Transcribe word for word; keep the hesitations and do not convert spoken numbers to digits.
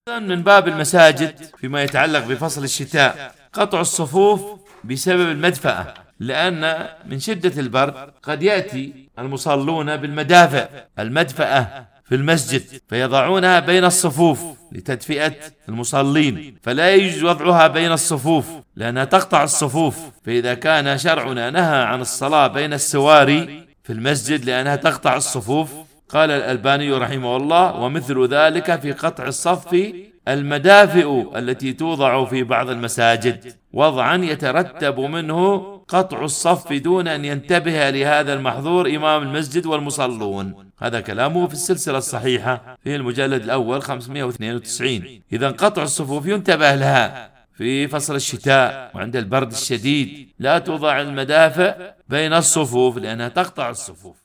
من باب المساجد فيما يتعلق بفصل الشتاء قطع الصفوف بسبب المدفأة، لأن من شدة البرد قد يأتي المصلون بالمدافع المدفأة في المسجد فيضعونها بين الصفوف لتدفئة المصلين، فلا يجوز وضعها بين الصفوف لأنها تقطع الصفوف. فإذا كان شرعنا نهى عن الصلاة بين السواري في المسجد لأنها تقطع الصفوف، قال الألباني رحمه الله: ومثل ذلك في قطع الصف المدافئ التي توضع في بعض المساجد وضعا يترتب منه قطع الصف دون أن ينتبه لهذا المحظور إمام المسجد والمصلون. هذا كلامه في السلسلة الصحيحة في المجلد الأول خمسمائة واثنين وتسعين. إذا قطع الصفوف ينتبه لها في فصل الشتاء وعند البرد الشديد، لا توضع المدافئ بين الصفوف لأنها تقطع الصفوف.